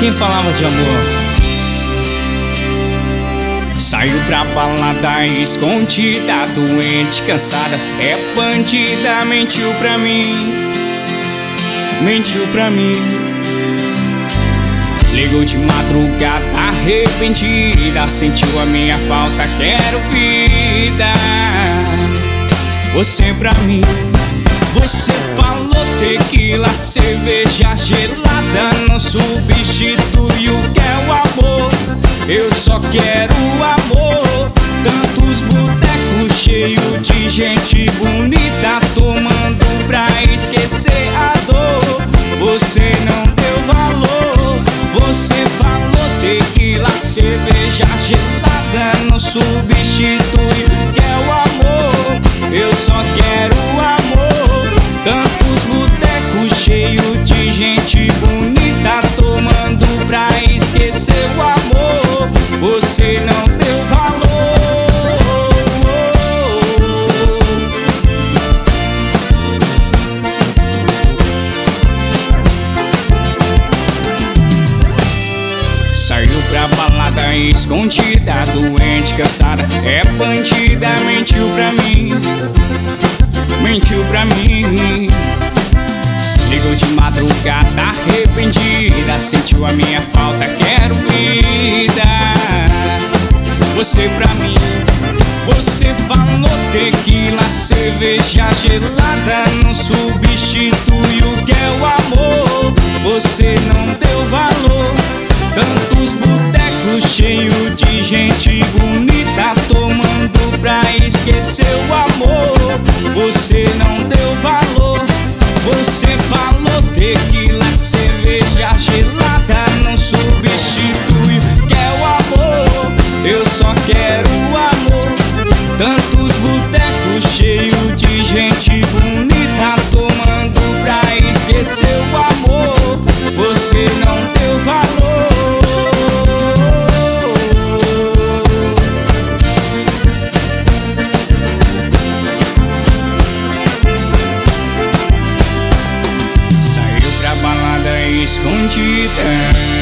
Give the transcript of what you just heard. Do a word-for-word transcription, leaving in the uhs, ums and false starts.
Quem falava de amor? Saiu pra balada escondida, doente, cansada, é bandida. Mentiu pra mim, mentiu pra mim. Ligou de madrugada arrependida, sentiu a minha falta, quero vida. Você pra mim. Você falou tequila, cerveja gelada não substitui o que é o amor. Eu só quero amor. Tantos botecos cheios de gente bonita, tomando pra esquecer a dor. Você não deu valor. Você falou tequila, cerveja gelada não substitui o que é o amor. Eu só quero amor. Tantos botecos cheios de gente bonita, tomando pra esquecer o amor. Você não deu valor. Saiu pra balada escondida, doente, cansada, é bandida. Mentiu pra mim, mentiu pra mim. Ligou de madrugada arrependida, sentiu a minha falta, quero vida. Você pra mim. Você falou tequila, cerveja gelada não substitui o que é o amor. Você não deu valor. Tantos botecos cheios de gente bonita, tomando pra esquecer o amor. Você não deu valor. Você falou tequila, cerveja gelada não substitui o que é o amor. Eu só quero amor. Tantos botecos cheios de gente bonita, tomando pra esquecer o amor. Você não deu valor. Escondida,